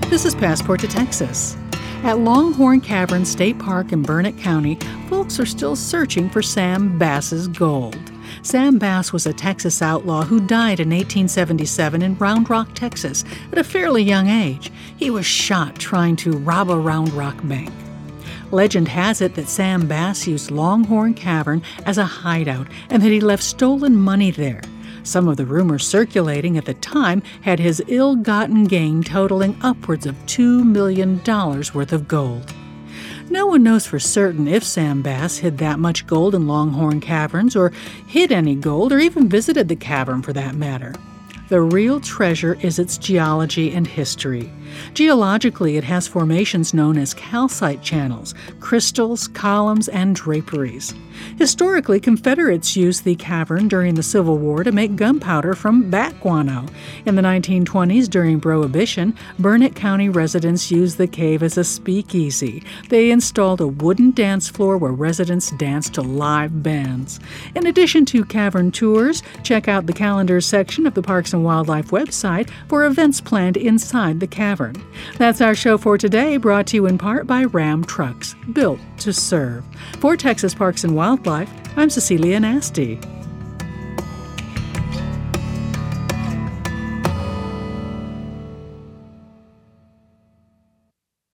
This is Passport to Texas. At Longhorn Cavern State Park in Burnett County, folks are still searching for Sam Bass's gold. Sam Bass was a Texas outlaw who died in 1877 in Round Rock, Texas, at a fairly young age. He was shot trying to rob a Round Rock bank. Legend has it that Sam Bass used Longhorn Cavern as a hideout and that he left stolen money there. Some of the rumors circulating at the time had his ill-gotten gain totaling upwards of $2 million worth of gold. No one knows for certain if Sam Bass hid that much gold in Longhorn Caverns or hid any gold or even visited the cavern for that matter. The real treasure is its geology and history. Geologically, it has formations known as calcite channels, crystals, columns, and draperies. Historically, Confederates used the cavern during the Civil War to make gunpowder from bat guano. In the 1920s, during Prohibition, Burnett County residents used the cave as a speakeasy. They installed a wooden dance floor where residents danced to live bands. In addition to cavern tours, check out the calendar section of the Parks and Wildlife website for events planned inside the cavern. That's our show for today, brought to you in part by Ram Trucks, built to serve. For Texas Parks and Wildlife, I'm Cecilia Nasty.